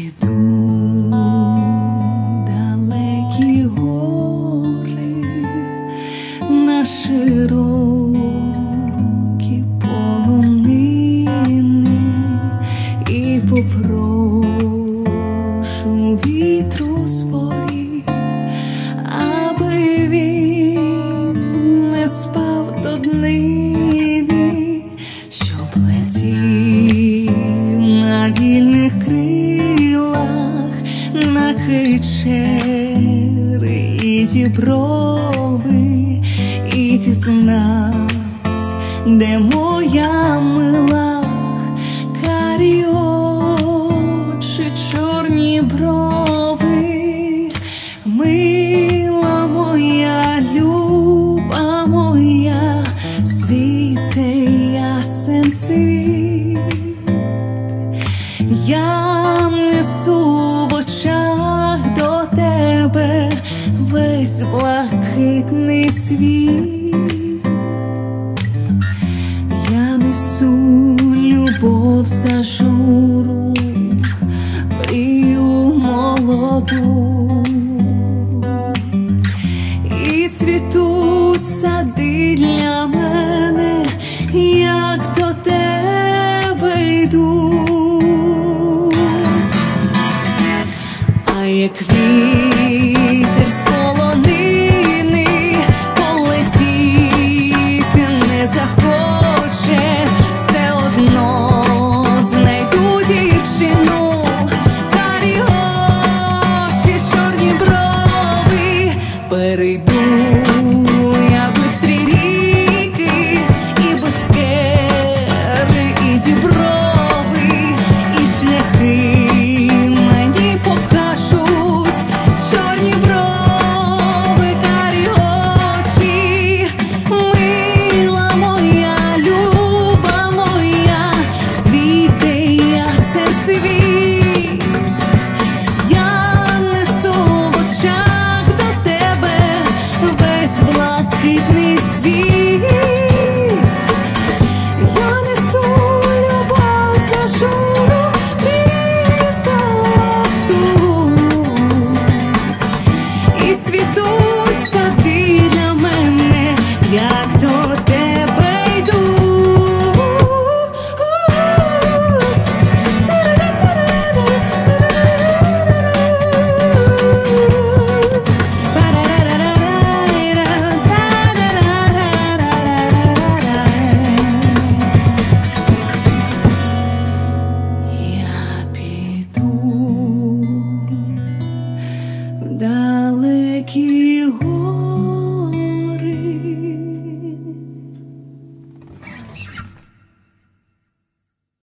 піду далекі гори на широкі полонини і попрошу вітру з порі, аби він не спав до днини, щоб летів на вільних крилах на Кичери і Діброви, і дізнавсь, де моя мила, карі очі, чорні брови. Мила моя, люба моя, світе ясен світ, я несу в очах до тебе весь блакитний світ. Я несу любов зажуру, мрію молоду, і цвітуть сади для мене, як до тебе йду. А як вітер з полонини полетіти не захоче, все одно знайду дівчину, карі очі, чорні брови. Перейду я бистрі ріки і Бескери, і Діброви, і шляхи мені покажуть чорні брови, карі очі. Мила моя, люба моя, світе ясен світ, я несу в очах до тебе весь блакитний світ. Я несу любов зажуру, мрію золоту, і цвітуть сади для мене, як до тебе йду. Я піду в далекі гори